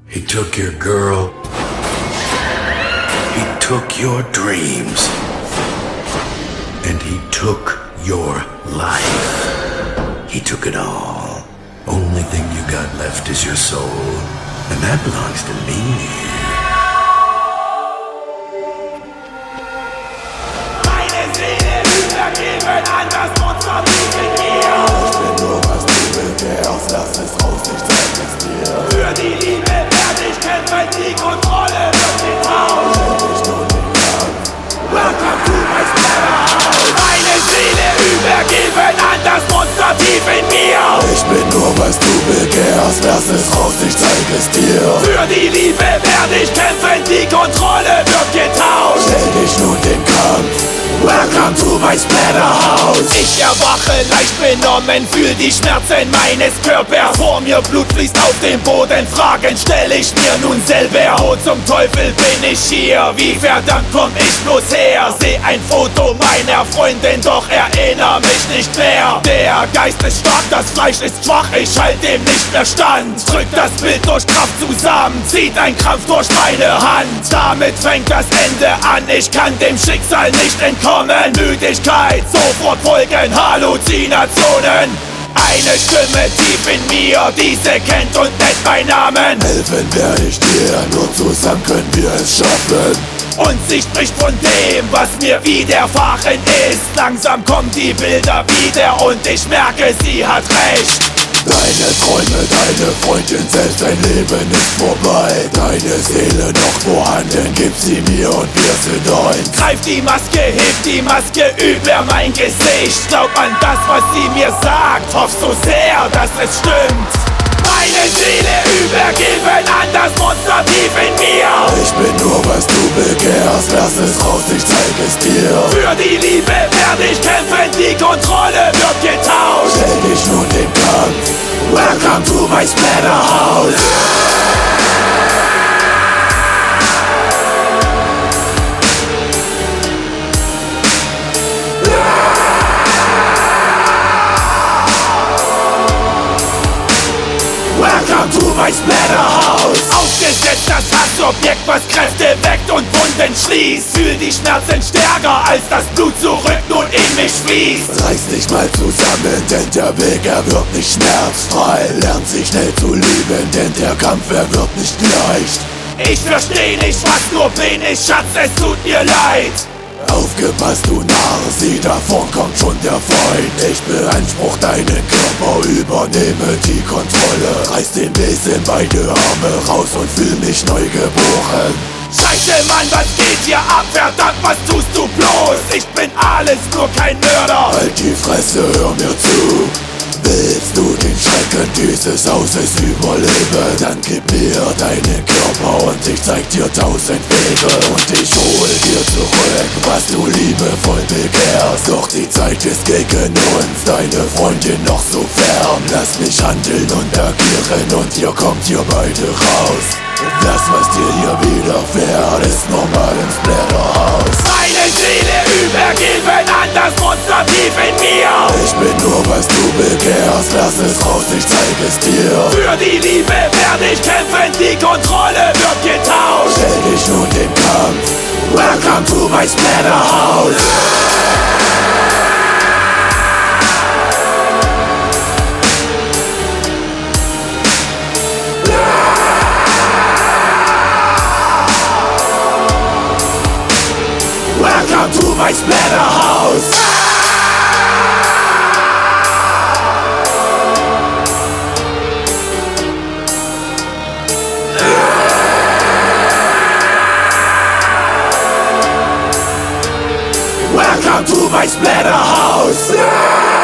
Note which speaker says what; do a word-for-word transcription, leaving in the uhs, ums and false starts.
Speaker 1: He took your girl. He took your dreams. And he took your life. He took it all. Only thing you got left is your soul. And that belongs to me.
Speaker 2: Meine Seele übergeben an das Monster tief in mir.
Speaker 3: Ich bin nur, was du begehrst, lass es raus, ich zeig es dir.
Speaker 2: Für die Liebe werde ich kämpfen, die Kontrolle wird getauscht.
Speaker 3: Stell dich nun den Kampf.
Speaker 2: Welcome to my slaughterhouse. Meine Seele übergeben an das Monster tief in mir.
Speaker 3: Ich bin nur, was du begehrst, lass es raus, ich zeig es dir.
Speaker 2: Für die Liebe werde ich kämpfen, die Kontrolle wird getauscht.
Speaker 3: Stell dich nun den Kampf.
Speaker 2: Welcome to my Splatterhouse. Ich erwache leicht benommen, fühl die Schmerzen meines Körpers. Vor mir Blut fließt auf den Boden, Fragen stell ich mir nun selber. Wo zum Teufel bin ich hier? Wie verdammt komm ich bloß her? Seh ein Foto meiner Freundin, doch erinnere mich nicht mehr. Der Geist ist stark, das Fleisch ist schwach, ich halt dem nicht mehr stand. Drückt das Bild durch Kraft zusammen, zieht ein Krampf durch meine Hand. Damit fängt das Ende an, ich kann dem Schicksal nicht entkommen. Müdigkeit, sofort folgen Halluzinationen. Eine Stimme tief in mir, diese kennt und nennt meinen Namen.
Speaker 3: Helfen werde ich dir, nur zusammen können wir es schaffen.
Speaker 2: Und sie spricht von dem, was mir widerfahren ist. Langsam kommen die Bilder wieder und ich merke, sie hat recht.
Speaker 3: Deine Träume, deine Freundin, selbst dein Leben ist vorbei. Deine Seele noch vorhanden, gib sie mir und wir sind eins.
Speaker 2: Greif die Maske, heb die Maske über mein Gesicht. Glaub an das, was sie mir sagt, hoff so sehr, dass es stimmt. Meine Seele übergeben an das Monster tief in mir.
Speaker 3: Ich bin nur, was du begehrst, lass es raus, ich zeig es dir.
Speaker 2: Für die Liebe werde ich kämpfen, die Kontrolle wird getauscht.
Speaker 3: Stell dich nun den Kampf.
Speaker 2: Welcome to my Splatterhouse. Welcome to my Splatterhouse. Aufgesetzt das Hassobjekt, was Kräfte weckt und Wunden schließt. Fühl die Schmerzen stärker, als das Blut zurück nun in mich fließt.
Speaker 3: Reiß dich mal zusammen, denn der Weg, er wird nicht schmerzfrei. Lernt sich schnell zu lieben, denn der Kampf, er wird nicht leicht.
Speaker 2: Ich versteh nicht, was nur bin ich, Schatz, es tut mir leid.
Speaker 3: Aufgepasst, du Narr, sieh, da vorn kommt schon der Feind. Ich beanspruch deinen Körper, übernehme die Kontrolle. Reiß den Besen beide Arme raus und fühl mich neu geboren.
Speaker 2: Scheiße, Mann, was geht hier ab? Verdammt, was tust du bloß? Ich bin alles, nur kein Mörder.
Speaker 3: Halt die Fresse, hör mir zu. Willst du den Schrecken dieses Hauses überleben? Dann gib mir deinen Körper und ich zeig dir tausend Wege. Und ich hol dir zurück, was du liebevoll begehrst. Doch die Zeit ist gegen uns, deine Freundin noch so fern. Lass mich handeln und agieren und ihr kommt hier beide raus. Das, was dir hier widerfährt, ist normal im Splatterhouse.
Speaker 2: Meine Seele übergeben an das Monster tief in mir.
Speaker 3: Ich bin nur, was du begehrst, lass es raus, ich zeig es dir.
Speaker 2: Für die Liebe werde ich kämpfen, die Kontrolle wird getauscht.
Speaker 3: Stell dich nun den Kampf.
Speaker 2: Welcome to my Splatterhouse. Welcome to my Splatterhouse. Welcome to my Splatterhouse.